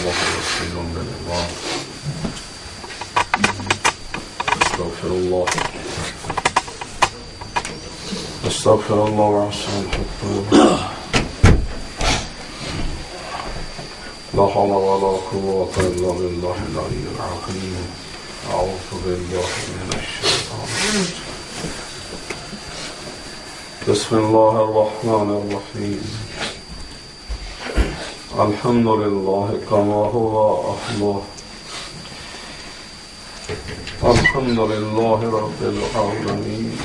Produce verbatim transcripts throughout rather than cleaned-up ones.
وهو بصير بالعباد. استغفر الله استغفر الله وعسى الحطوب. لا حول ولا قوة إلا بالله العلي العظيم. أعوذ بالله من الشيطان الرجيم. بسم الله الرحمن الرحيم. الحمد لله كما هو أهله. الحمد لله رب العالمين.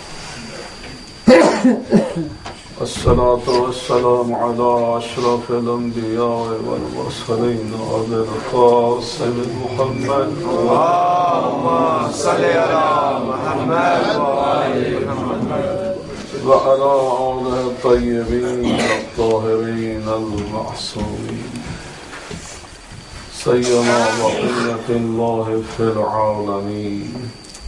الصلاة والسلام على أشرف الأنبياء والمرسلين أبي القاسم محمد. اللهم صل على محمد وآل محمد وعلى آله الطيبين الطاهرين المعصومين. سيما بقية الله في العالمين.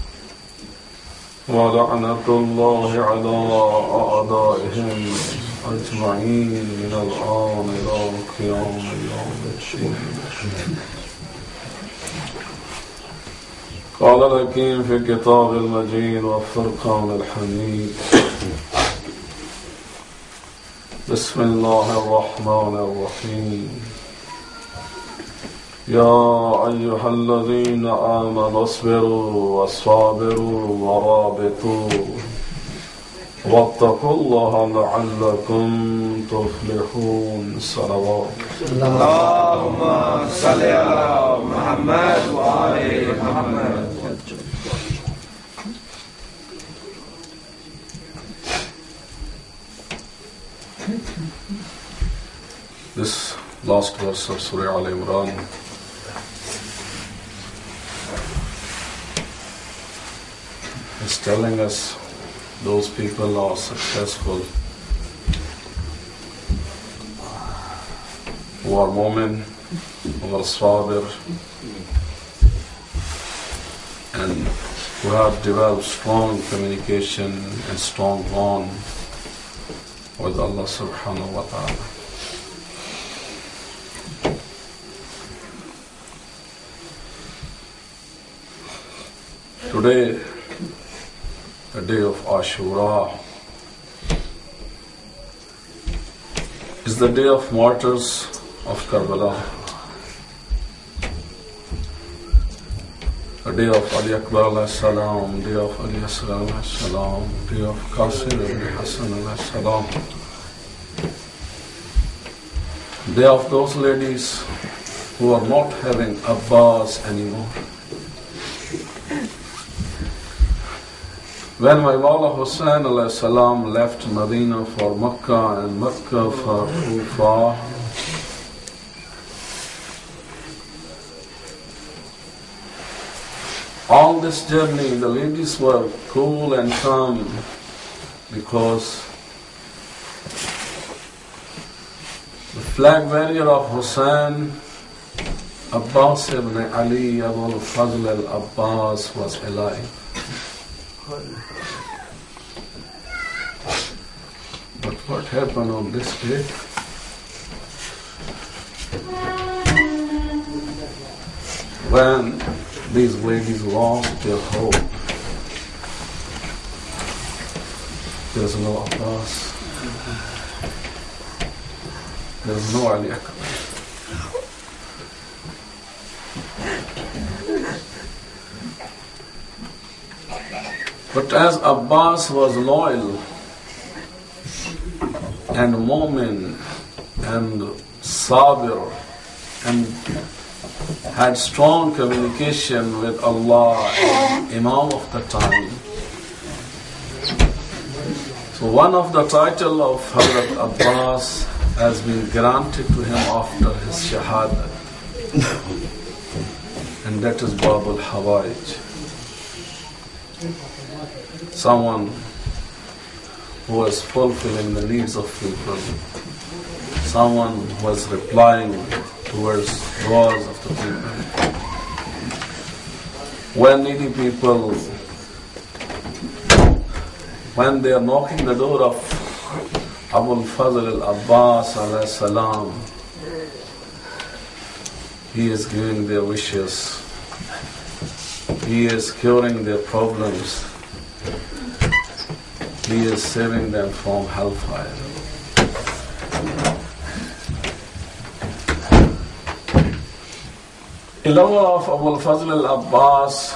ولعنة الله على أعدائهم أجمعين من الآن إلى قيام يوم الدين. قال الحكيم في كتاب المجيد والفرقان الحميد. بسم الله الرحمن الرحيم. يا أيها الذين آمنوا اصبروا وصابروا ورابطوا واتقوا الله لعلكم تفلحون. صلوات. اللهم صل على محمد وآل محمد. This last verse of Surah Al Imran is telling us those people are successful who are mu'min, who are sabir, and who have developed strong communication and strong bond with Allah subhanahu wa ta'ala. Today, the day of Ashura, is the day of martyrs of Karbala. The day of Ali Akbar alayhi salam, day of Ali Asghar alayhi salam, day of Qasir ibn Hassan alayhi salam, day of those ladies who are not having Abbas anymore. When my Mawla Hussain alayhi salam left Medina for Makkah and Makkah for Kufa, all this journey the ladies were cool and calm because the flag bearer of Hussain, Abbas ibn Ali Abul Fazl al-Abbas, was alive. But what happened on this day? When these ladies lost their hope, there's no Abbas, there's no Ali Akbar. But as Abbas was loyal and mu'min and sabir and had strong communication with Allah and Imam of the time, so one of the title of Hazrat Abbas has been granted to him after his shahada, and that is Babul Hawaij. Someone who was fulfilling the needs of people, someone who was replying towards du'as of the people. When needy people, when they are knocking the door of Abul Fazl al-Abbas alayhi salam, He is giving their wishes. He is curing their problems. He is saving them from hellfire. A lover of Abu al-Fazl al-Abbas,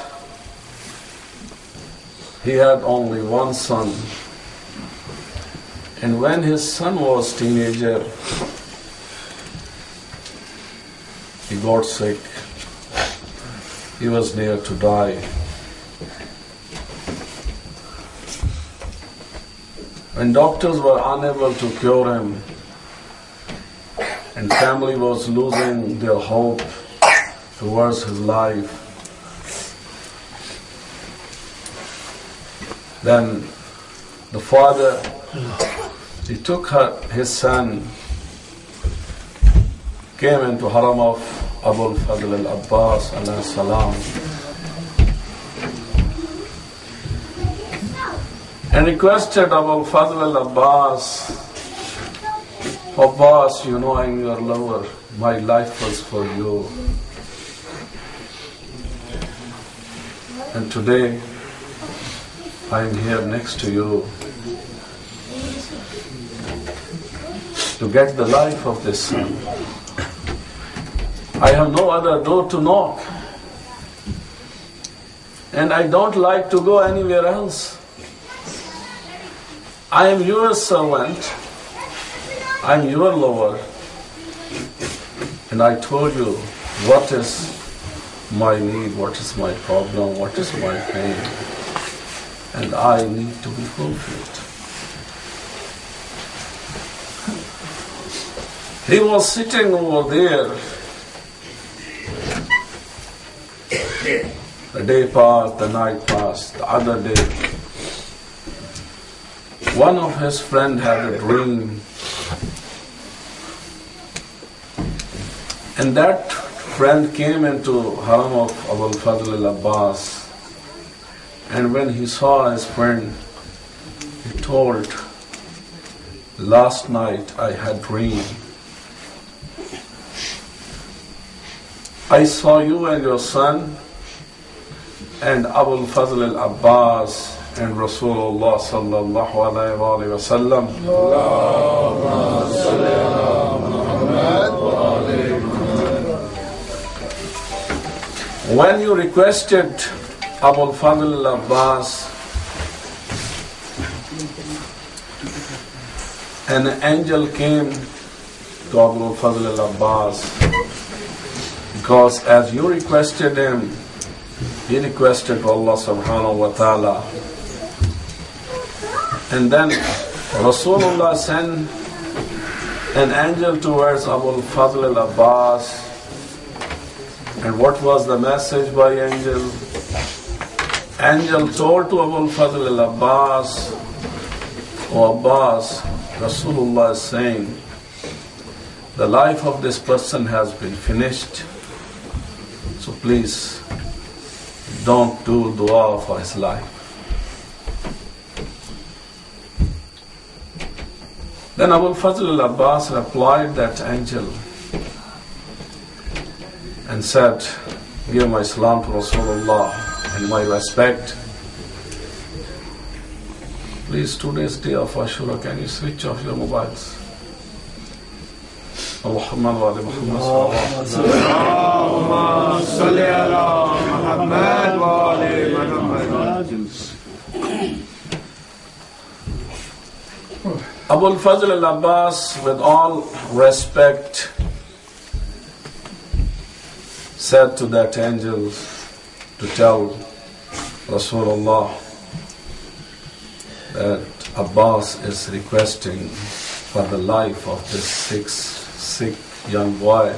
he had only one son. And when his son was teenager, he got sick. He was near to die. When doctors were unable to cure him, and family was losing their hope towards his life, then the father, he took her, his son, came into haram of Abu al-Fadl al-Abbas alayhi salam, and requested Abu al-Fadl al-Abbas, Abbas, you know I'm your lover, my life was for you. And today, I am here next to you to get the life of this son. I have no other door to knock. And I don't like to go anywhere else. I am your servant. I am your lover. And I told you what is my need, what is my problem, what is my pain. And I need to be fulfilled. He was sitting over there. The day passed, the night passed, the other day. One of his friends had a dream. And that friend came into haram of Abu al-Fadl al-Abbas. And when he saw his friend, he told, last night I had dream. I saw you and your son and Abu al-Fadl al-Abbas and Rasulullah sallallahu alayhi wa sallam. Allahumma salli ala Muhammad wa alayhi Muhammad. When you requested Abu al-Fadl al-Abbas, an angel came to Abu al-Fadl al-Abbas, because as you requested him, he requested Allah subhanahu wa ta'ala. And then Rasulullah sent an angel towards Abu al-Fadl al-Abbas. And what was the message by angel? Angel told to Abu al-Fadl al-Abbas, O Abbas, Rasulullah is saying, the life of this person has been finished. So please, don't do dua for his life. Then Abu al-Fadl al-Abbas replied that angel and said, give my salam to Rasulullah and my respect. Please, today's day of Ashura, can you switch off your mobiles? Allahumma salli ala Muhammad wa ali Muhammad. Abu al-Fadl al-Abbas, with all respect, said to that angel to tell Rasulullah that Abbas is requesting for the life of this sick, sick young boy.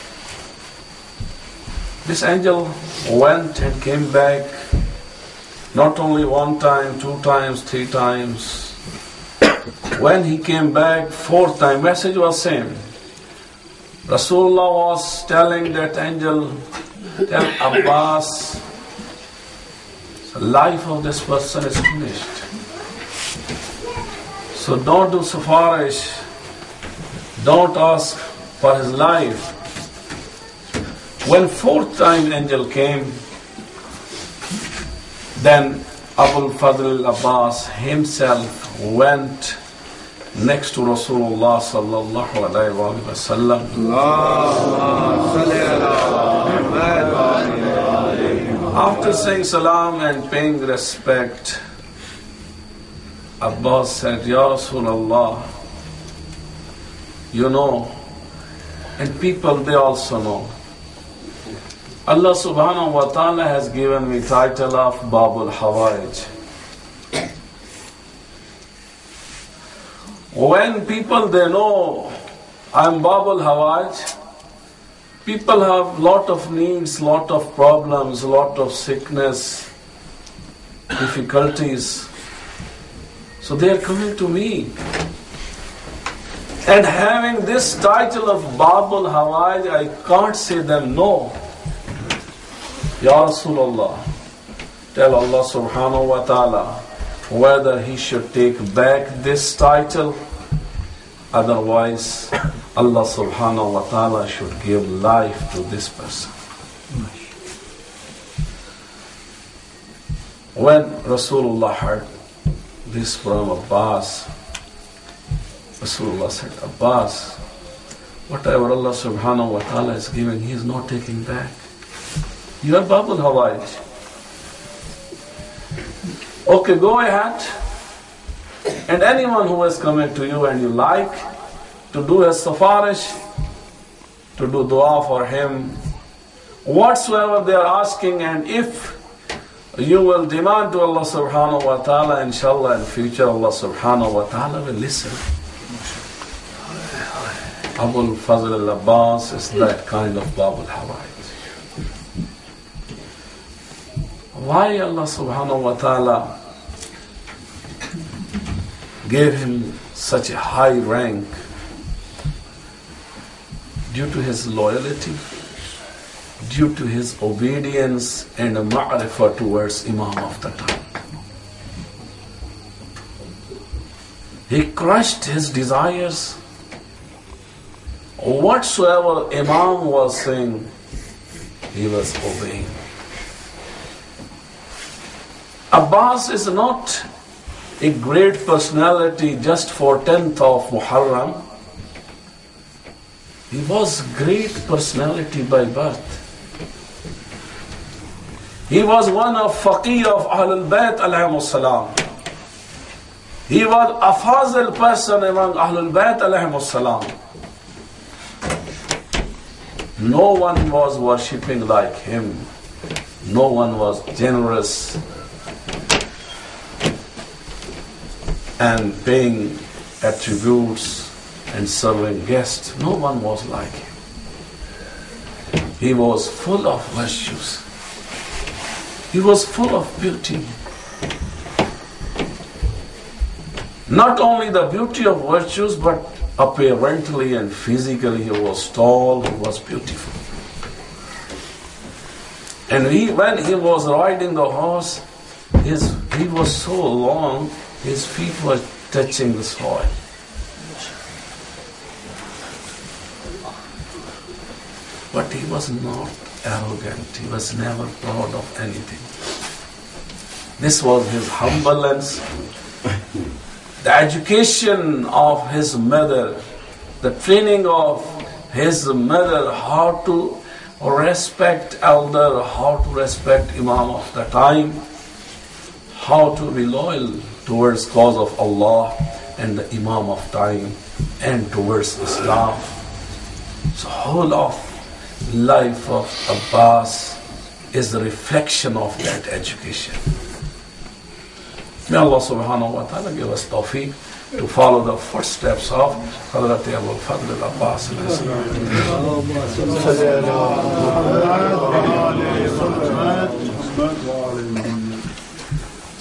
This angel went and came back, not only one time, two times, three times. When he came back fourth time, message was same. Rasulullah was telling that angel, tell Abbas, the life of this person is finished. So don't do safarish, don't ask for his life. When fourth time angel came, then Abul Fadl al-Abbas himself went next to Rasulullah sallallahu alayhi wa sallam. After saying salam and paying respect, Abbas said, Ya Rasulullah, you know, and people, they also know, Allah subhanahu wa ta'ala has given me title of Babul Hawaij. When people, they know I'm Babul Hawaij, people have lot of needs, lot of problems, lot of sickness, difficulties. So they are coming to me. And having this title of Babul Hawaij, I can't say them no. Ya Rasulullah, tell Allah subhanahu wa ta'ala whether he should take back this title, otherwise Allah subhanahu wa ta'ala should give life to this person. When Rasulullah heard this from Abbas, Rasulullah said, Abbas, whatever Allah subhanahu wa ta'ala is giving, he is not taking back. You are Babul Hawaij. Okay, go ahead. And anyone who is coming to you and you like to do a safarish, to do dua for him, whatsoever they are asking, and if you will demand to Allah subhanahu wa ta'ala, inshallah in future Allah subhanahu wa ta'ala will listen. Abul Fazl al-Abbas is that kind of Babul Hawaij. Why Allah subhanahu wa ta'ala gave him such a high rank? Due to his loyalty, due to his obedience and a ma'rifah towards Imam of the time. He crushed his desires. Whatsoever Imam was saying, he was obeying. Abbas is not a great personality just for tenth of Muharram. He was great personality by birth. He was one of faqih of Ahlul Bayt alayhimus salam. He was a fazil person among Ahlul Bayt alayhimus salam. No one was worshipping like him. No one was generous and paying attributes and serving guests. No one was like him. He was full of virtues. He was full of beauty. Not only the beauty of virtues, but apparently and physically he was tall, he was beautiful. And he, when he was riding the horse, his he was so long, his feet were touching the soil. But he was not arrogant. He was never proud of anything. This was his humbleness. The education of his mother, the training of his mother, how to respect elder, how to respect Imam of the time, how to be loyal towards cause of Allah and the Imam of time and towards Islam. So whole of life of Abbas is the reflection of that education. May Allah subhanahu wa ta'ala give us tawfiq to follow the footsteps of Hazrat Abul Fadl al-Abbas. Allahumma